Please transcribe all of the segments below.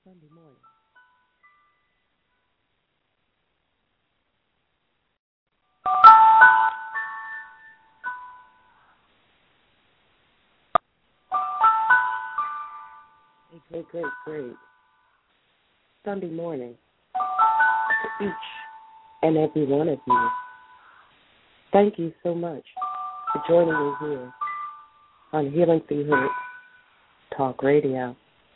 Sunday morning. Great. Sunday morning to each and every one of you. Thank you so much for joining me here on Healing Through Hurt Talk Radio.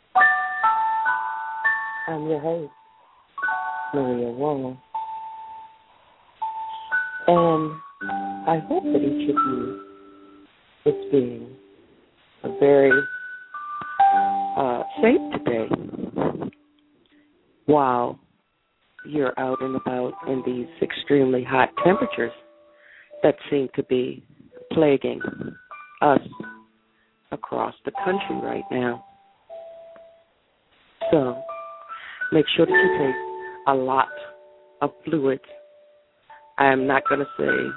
I'm your host, Maria Wong, and I hope that each of you is being very safe today while you're out and about in these extremely hot temperatures that seem to be plaguing us across the country right now. So make sure that you take a lot of fluids. I'm not going to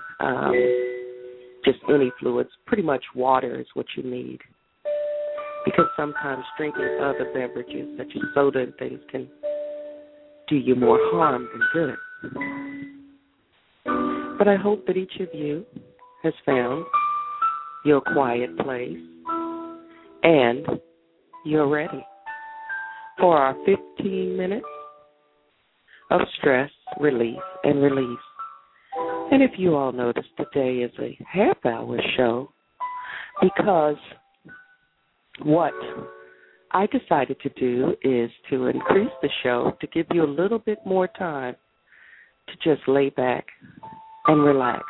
say just any fluids. Pretty much water is what you need, because sometimes drinking other beverages such as soda and things can do you more harm than good. But I hope that each of you has found your quiet place and you're ready for our 15 minutes of stress relief and release. And if you all notice, today is a half-hour show because what I decided to do is to increase the show to give you a little bit more time to just lay back and relax.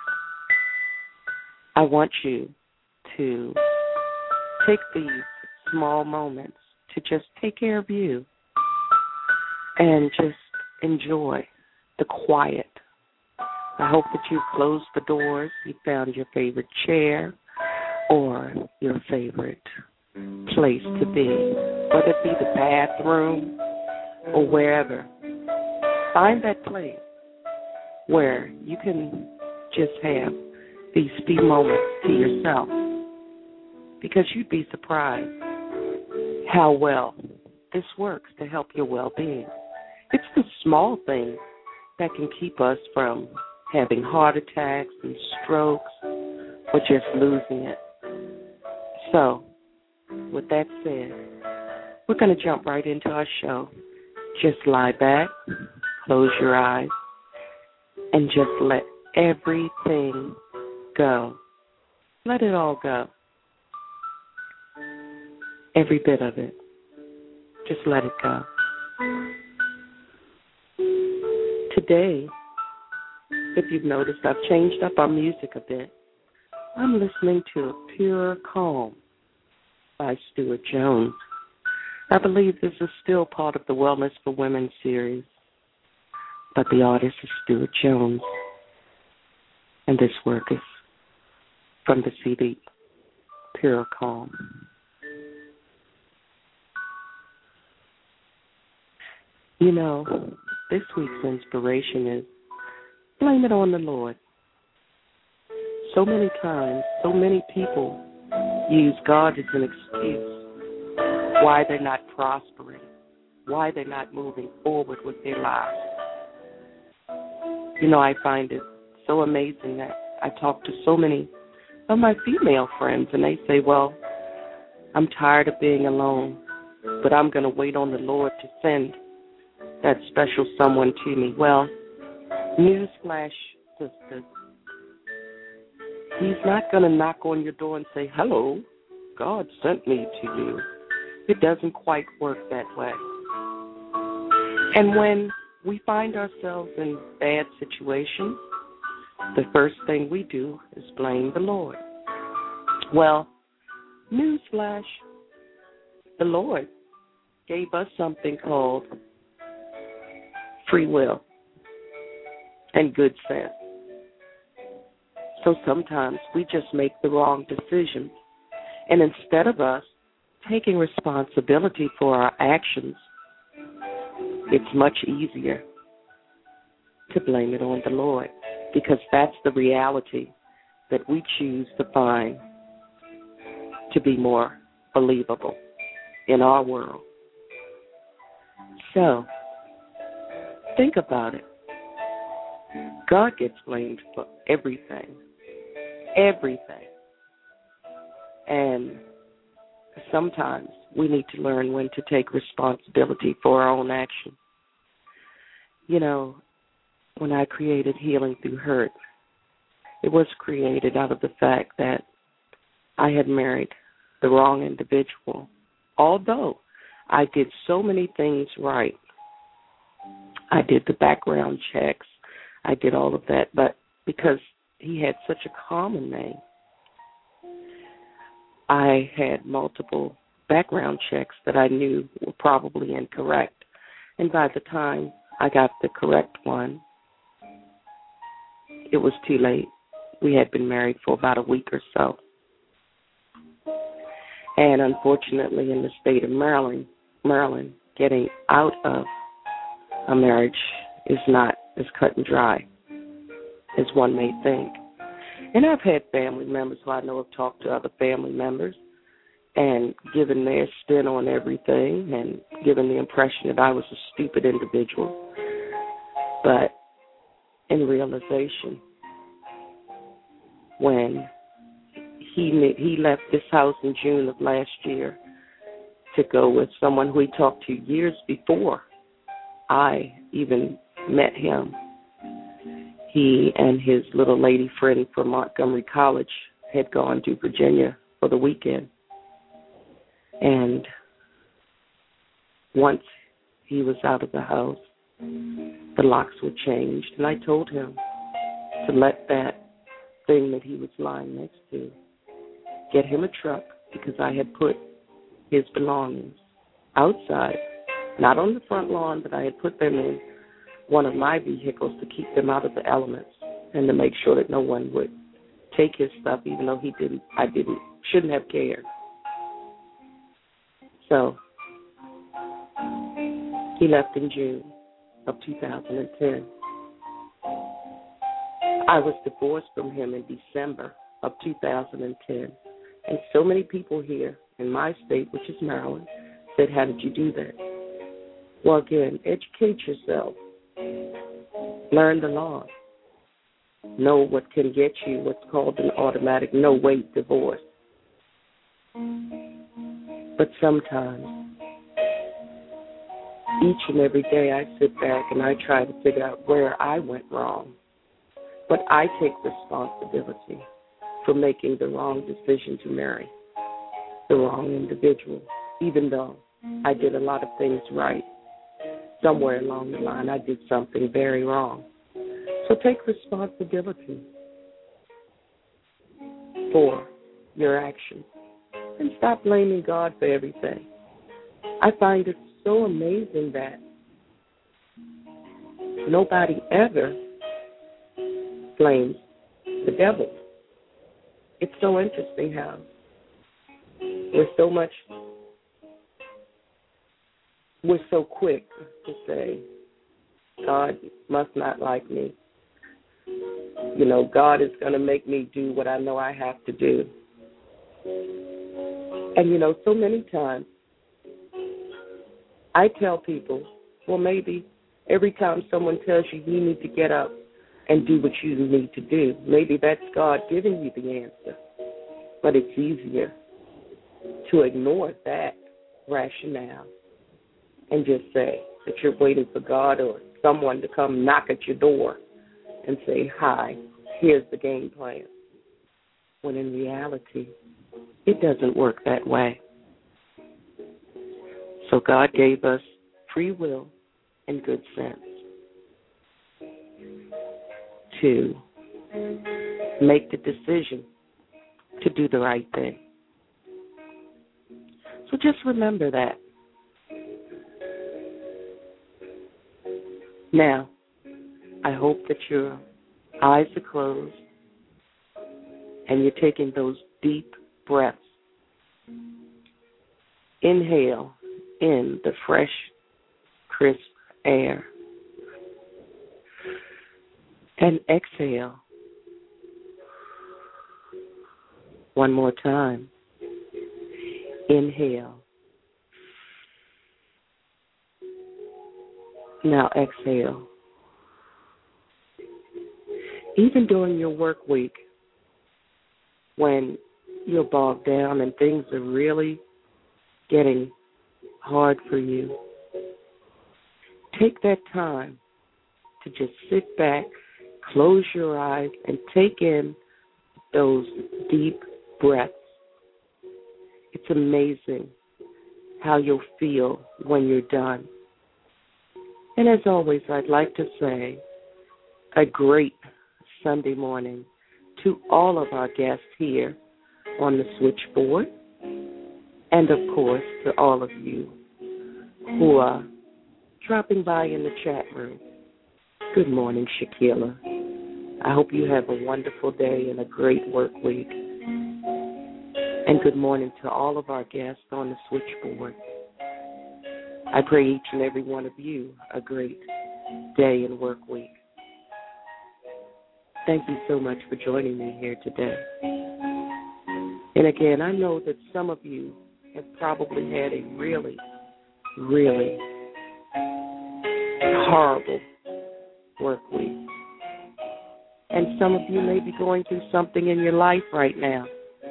I want you to take these small moments to just take care of you and just enjoy the quiet. I hope that you've closed the doors, you found your favorite chair or your favorite place to be, whether it be the bathroom or wherever. Find that place where you can just have these few moments to yourself, because you'd be surprised how well this works to help your well-being. It's the small things that can keep us from having heart attacks and strokes or just losing it. So, with that said, we're going to jump right into our show. Just lie back, close your eyes, and just let everything go. Let it all go. Every bit of it. Just let it go. Today, if you've noticed, I've changed up our music a bit. I'm listening to Pure Calm by Stuart Jones. I believe this is still part of the Wellness for Women series, but the artist is Stuart Jones, and this work is from the CD Pure Calm. You know, this week's inspiration is blame it on the Lord. So many times, so many people use God as an excuse why they're not prospering, why they're not moving forward with their lives. You know, I find it so amazing that I talk to so many of my female friends, and they say, well, I'm tired of being alone, but I'm going to wait on the Lord to send that special someone to me. Well, newsflash, sisters, He's not going to knock on your door and say, hello, God sent me to you. It doesn't quite work that way. And when we find ourselves in bad situations, the first thing we do is blame the Lord. Well, newsflash, the Lord gave us something called free will and good sense. So sometimes we just make the wrong decisions. And instead of us taking responsibility for our actions, it's much easier to blame it on the Lord, because that's the reality that we choose to find to be more believable in our world. So, think about it. God gets blamed for everything. Everything. And sometimes we need to learn when to take responsibility for our own actions. You know, when I created Healing Through Hurt, it was created out of the fact that I had married the wrong individual. Although I did so many things right. I did the background checks. I did all of that. But because he had such a common name, I had multiple background checks that I knew were probably incorrect. And by the time I got the correct one, it was too late. We had been married for about a week or so. And unfortunately, in the state of Maryland, getting out of a marriage is not as cut and dry as one may think. And I've had family members who I know have talked to other family members and given their spin on everything and given the impression that I was a stupid individual. But in realization, when he left this house in June of last year to go with someone who he talked to years before I even met him. He and his little lady friend from Montgomery College had gone to Virginia for the weekend. And once he was out of the house, the locks were changed. And I told him to let that thing that he was lying next to get him a truck, because I had put his belongings outside, not on the front lawn, but I had put them in one of my vehicles to keep them out of the elements and to make sure that no one would take his stuff, even though I shouldn't have cared. So he left in June of 2010. I was divorced from him in December of 2010. And so many people here in my state, which is Maryland, said, how did you do that? Well, again, educate yourself. Learn the law. Know what can get you what's called an automatic no-wait divorce. But sometimes, each and every day I sit back and I try to figure out where I went wrong. But I take responsibility for making the wrong decision to marry the wrong individual, even though I did a lot of things right. Somewhere along the line, I did something very wrong. So take responsibility for your actions and stop blaming God for everything. I find it so amazing that nobody ever blames the devil. It's so interesting how we're so quick to say, God must not like me. You know, God is going to make me do what I know I have to do. And, you know, so many times I tell people, well, maybe every time someone tells you you need to get up and do what you need to do, maybe that's God giving you the answer. But it's easier to ignore that rationale and just say that you're waiting for God or someone to come knock at your door and say, hi, here's the game plan. When in reality, it doesn't work that way. So God gave us free will and good sense to make the decision to do the right thing. So just remember that. Now, I hope that your eyes are closed and you're taking those deep breaths. Inhale in the fresh, crisp air. And exhale. One more time. Inhale. Now exhale. Even during your work week, when you're bogged down and things are really getting hard for you, take that time to just sit back, close your eyes, and take in those deep breaths. It's amazing how you'll feel when you're done. And as always, I'd like to say a great Sunday morning to all of our guests here on the switchboard, and of course to all of you who are dropping by in the chat room. Good morning, Shakila. I hope you have a wonderful day and a great work week. And good morning to all of our guests on the switchboard. I pray each and every one of you a great day and work week. Thank you so much for joining me here today. And again, I know that some of you have probably had a really, really horrible work week. And some of you may be going through something in your life right now.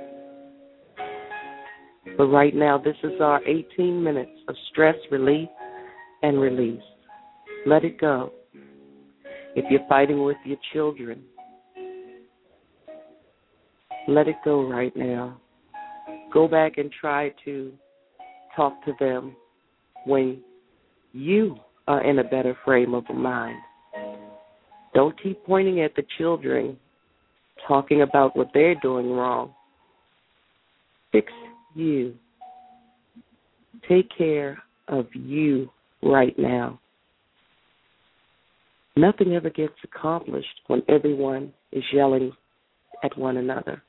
But right now, this is our 18 minutes of stress relief and release. Let it go. If you're fighting with your children, let it go right now. Go back and try to talk to them when you are in a better frame of mind. Don't keep pointing at the children, talking about what they're doing wrong. Fix you. Take care of you right now. Nothing ever gets accomplished when everyone is yelling at one another.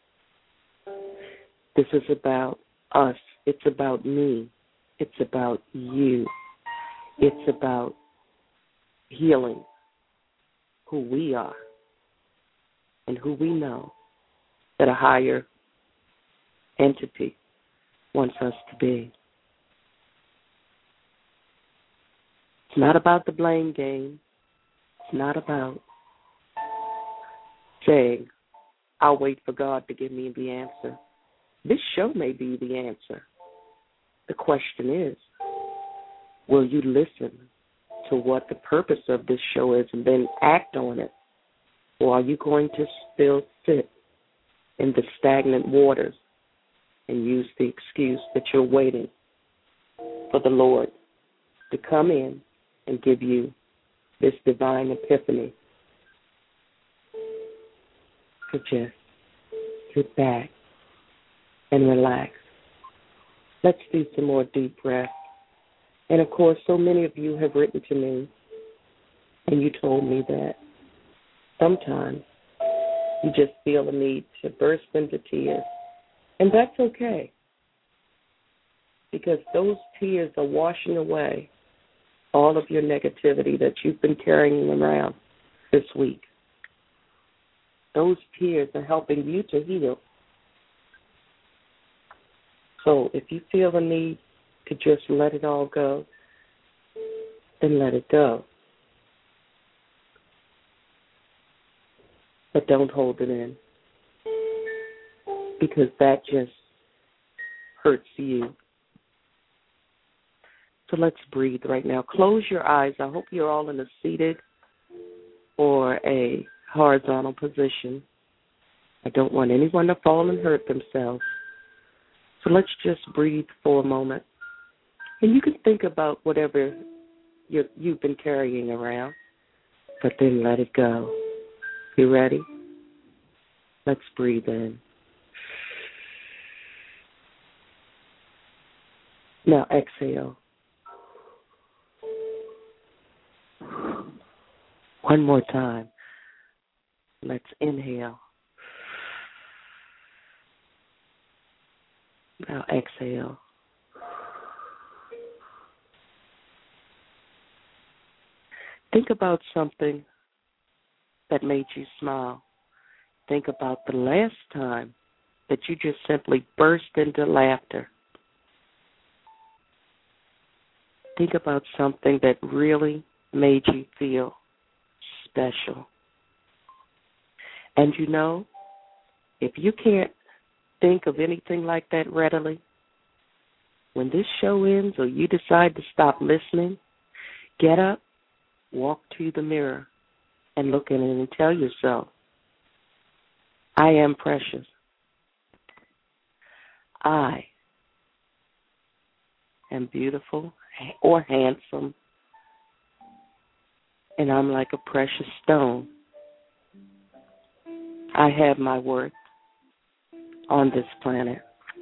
This is about us. It's about me. It's about you. It's about healing who we are and who we know that a higher entity wants us to be. It's not about the blame game. It's not about saying, I'll wait for God to give me the answer. This show may be the answer. The question is, will you listen to what the purpose of this show is and then act on it? Or are you going to still sit in the stagnant waters and use the excuse that you're waiting for the Lord to come in and give you this divine epiphany? So just sit back and relax. Let's do some more deep breaths. And, of course, so many of you have written to me, and you told me that sometimes you just feel the need to burst into tears. And that's okay, because those tears are washing away all of your negativity that you've been carrying around this week. Those tears are helping you to heal. So if you feel the need to just let it all go, then let it go. But don't hold it in, because that just hurts you. So let's breathe right now. Close your eyes. I hope you're all in a seated or a horizontal position. I don't want anyone to fall and hurt themselves. So let's just breathe for a moment. And you can think about whatever you've been carrying around, but then let it go. You ready? Let's breathe in. Now exhale. One more time. Let's inhale. Now exhale. Think about something that made you smile. Think about the last time that you just simply burst into laughter. Think about something that really made you feel special. And you know, if you can't think of anything like that readily, when this show ends or you decide to stop listening, get up, walk to the mirror, and look in it and tell yourself, I am precious. I am beautiful or handsome, and I'm like a precious stone. I have my worth on this planet.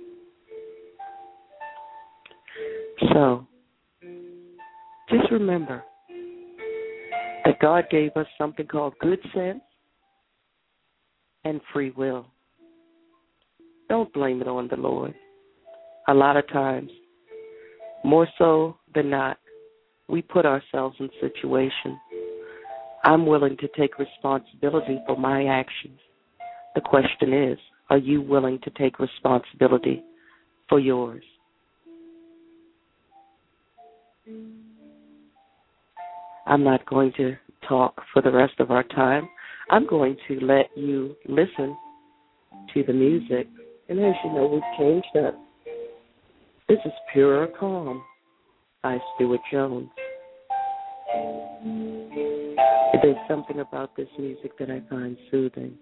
So, just remember that God gave us something called good sense and free will. Don't blame it on the Lord. A lot of times, more so than not, we put ourselves in situations. I'm willing to take responsibility for my actions. The question is, are you willing to take responsibility for yours? I'm not going to talk for the rest of our time. I'm going to let you listen to the music. And as you know, we've changed up. This is Pure Calm by Stuart Jones. There's something about this music that I find soothing.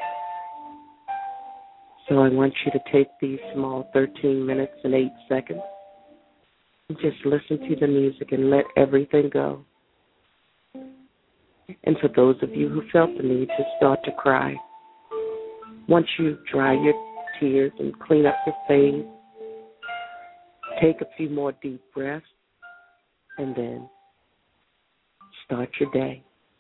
So I want you to take these small 13 minutes and 8 seconds and just listen to the music and let everything go. And for those of you who felt the need to start to cry, once you dry your tears and clean up your face, take a few more deep breaths, and then start your day.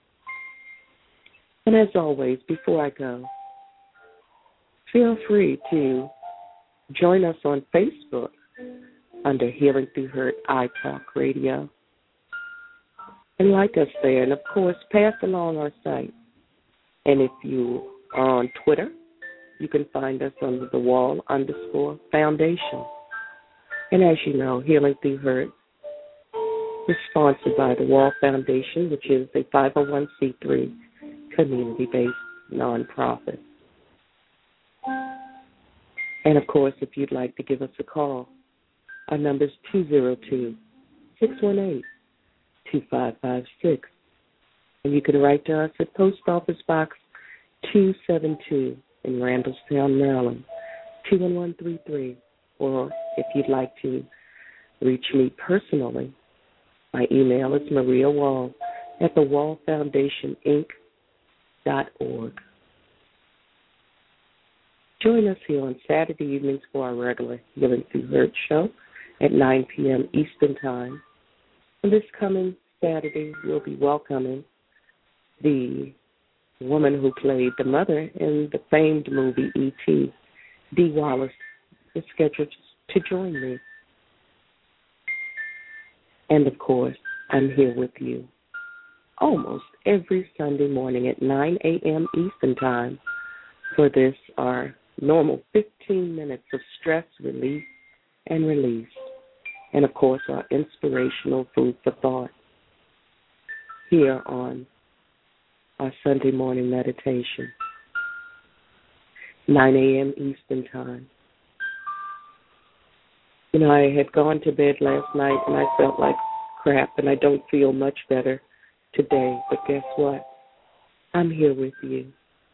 And as always, before I go, feel free to join us on Facebook under Healing Through Hurt iTalk Radio. And like us there, and of course, pass along our site. And if you are on Twitter, you can find us under the Wall_Foundation. And as you know, Healing Through Hurt is sponsored by the Wall Foundation, which is a 501c3 community-based nonprofit. And of course, if you'd like to give us a call, our number is 202-618-2556. And you can write to us at Post Office Box 272 in Randallstown, Maryland, 21133. Or if you'd like to reach me personally, my email is mariawall@thewallfoundationinc.org. Join us here on Saturday evenings for our regular Healing Through Hurt show at 9 p.m. Eastern Time. And this coming Saturday, we'll be welcoming the woman who played the mother in the famed movie E.T., Dee Wallace, is scheduled to join me. And, of course, I'm here with you almost every Sunday morning at 9 a.m. Eastern Time for this, our normal 15 minutes of stress relief and release. And, of course, our inspirational food for thought here on our Sunday morning meditation, 9 a.m. Eastern Time. You know, I had gone to bed last night and I felt like crap, and I don't feel much better today. But guess what? I'm here with you.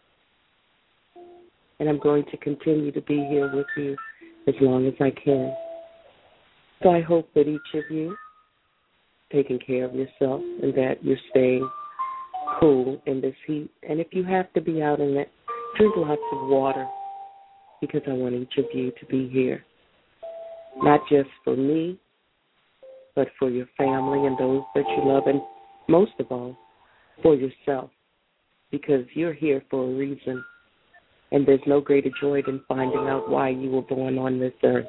And I'm going to continue to be here with you as long as I can. So I hope that each of you taking care of yourself and that you're staying cool in this heat. And if you have to be out in it, drink lots of water, because I want each of you to be here, not just for me, but for your family and those that you love, and most of all, for yourself, because you're here for a reason, and there's no greater joy than finding out why you were born on this earth.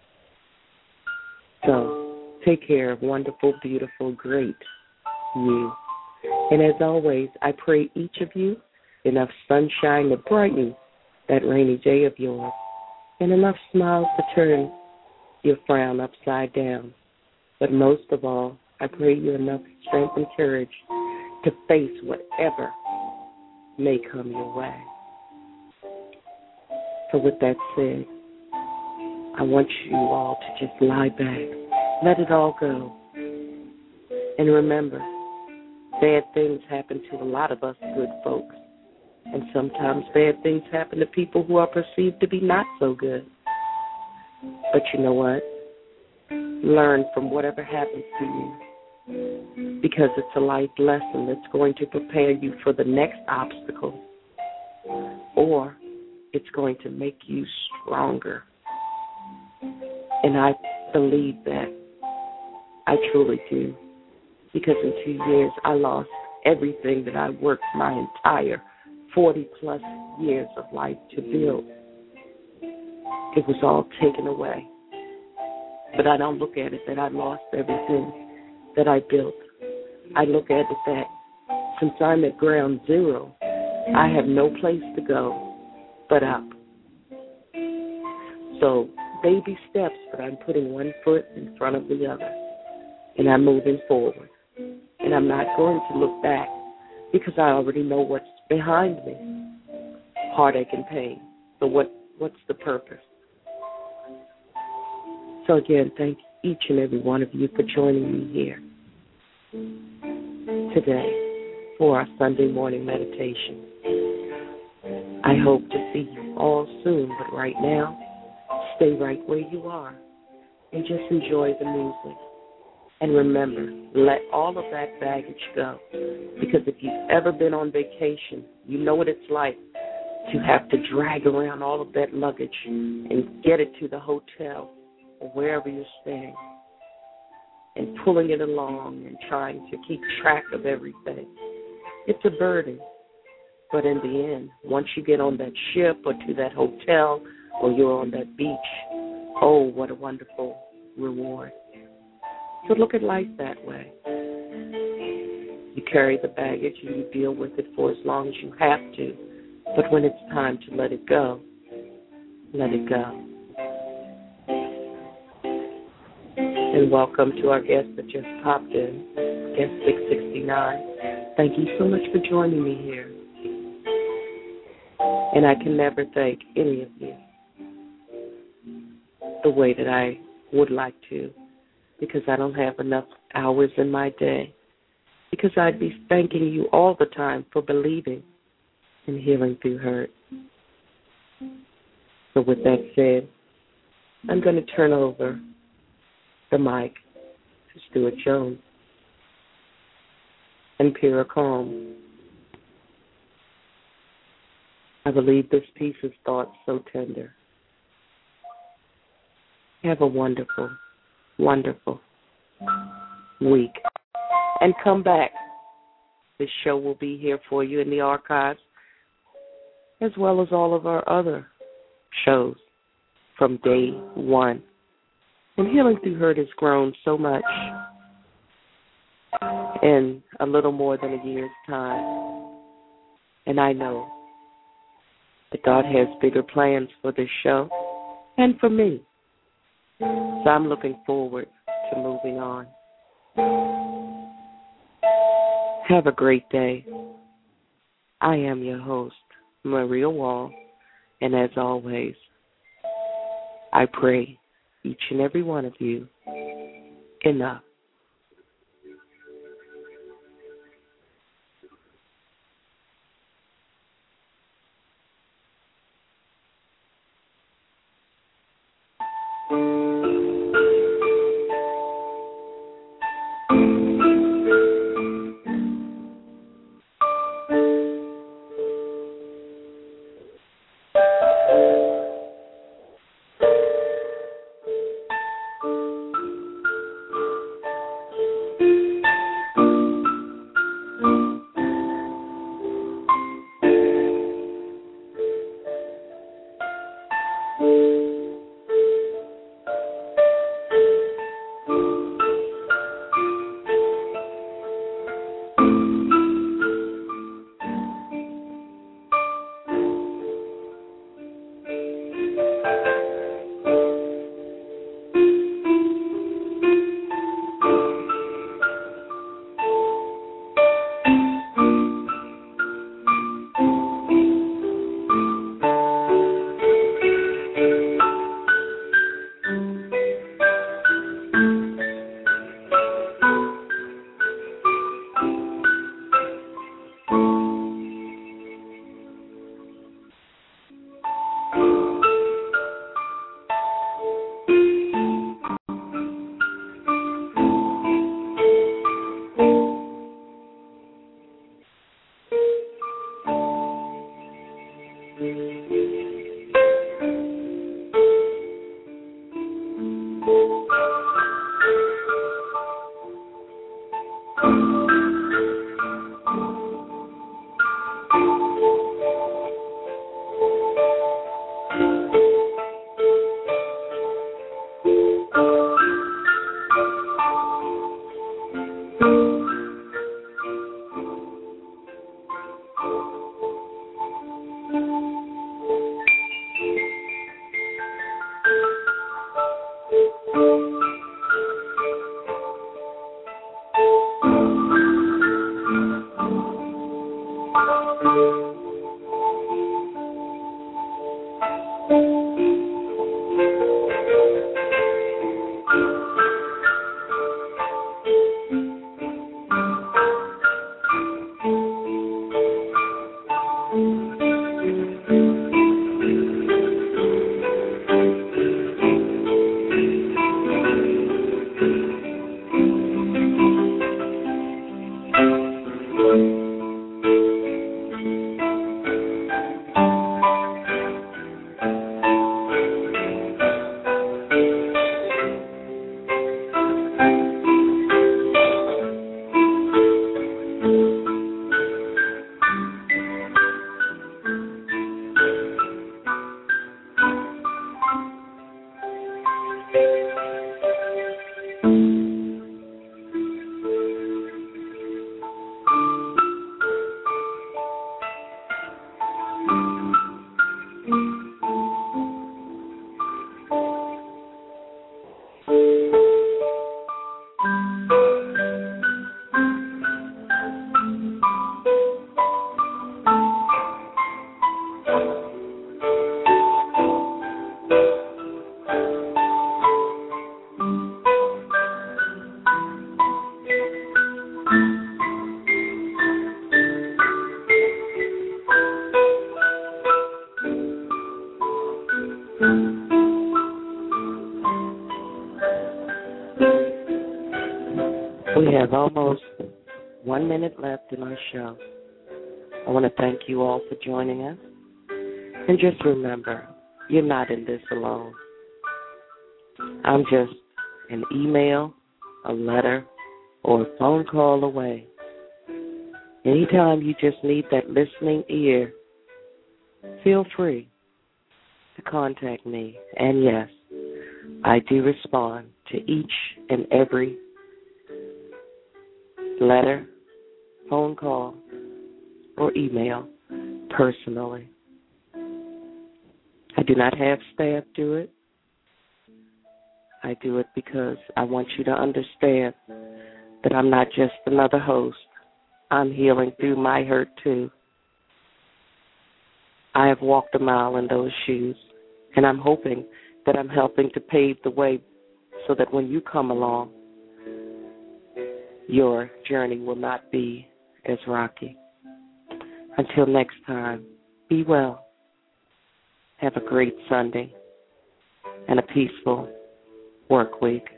So, take care of wonderful, beautiful, great you. And as always, I pray each of you enough sunshine to brighten that rainy day of yours, and enough smiles to turn your frown upside down. But most of all, I pray you enough strength and courage to face whatever may come your way. So with that said, I want you all to just lie back, let it all go. And remember, bad things happen to a lot of us good folks. And sometimes bad things happen to people who are perceived to be not so good. But you know what? Learn from whatever happens to you, because it's a life lesson that's going to prepare you for the next obstacle, or it's going to make you stronger. And I believe that. I truly do. Because in 2 years, I lost everything that I worked my entire 40-plus years of life to build. It was all taken away. But I don't look at it that I lost everything that I built. I look at it that since I'm at ground zero, I have no place to go but up. So baby steps, but I'm putting one foot in front of the other, and I'm moving forward. And I'm not going to look back because I already know what's behind me, heartache and pain. So what's the purpose? So again, thank each and every one of you for joining me here today for our Sunday morning meditation. I hope to see you all soon, but right now, stay right where you are and just enjoy the music. And remember, let all of that baggage go, because if you've ever been on vacation, you know what it's like to have to drag around all of that luggage and get it to the hotel or wherever you're staying, and pulling it along and trying to keep track of everything. It's a burden. But in the end, once you get on that ship or to that hotel or you're on that beach, oh, what a wonderful reward. So look at life that way. You carry the baggage and you deal with it for as long as you have to. But when it's time to let it go, let it go. And welcome to our guest that just popped in, guest 669. Thank you so much for joining me here. And I can never thank any of you the way that I would like to, because I don't have enough hours in my day, because I'd be thanking you all the time for believing in healing through hurt. So with that said, I'm going to turn over the mic to Stuart Jones and Pura Calm. I believe this piece is thought so tender. Have a wonderful, wonderful week. And come back. This show will be here for you in the archives, as well as all of our other shows from day one. And Healing Through Hurt has grown so much in a little more than a year's time. And I know that God has bigger plans for this show and for me. So I'm looking forward to moving on. Have a great day. I am your host, Maria Wall, and as always, I pray each and every one of you enough. We have almost 1 minute left in our show. I want to thank you all for joining us. And just remember, you're not in this alone. I'm just an email, a letter, or a phone call away. Anytime you just need that listening ear, feel free to contact me. And yes, I do respond to each and every letter, phone call, or email personally. I do not have staff do it. I do it because I want you to understand that I'm not just another host. I'm healing through my hurt too. I have walked a mile in those shoes, and I'm hoping that I'm helping to pave the way so that when you come along, your journey will not be as rocky. Until next time, be well. Have a great Sunday and a peaceful work week.